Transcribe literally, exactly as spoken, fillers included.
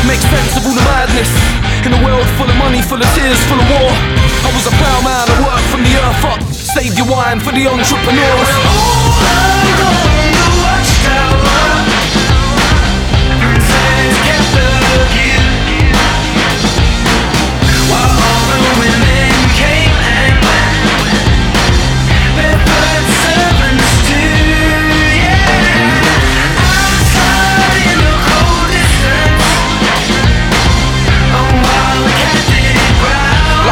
make sense of all the madness. In a world full of money, full of tears, full of war, I was a plough man, I worked from the earth up. Save your wine for the entrepreneurs.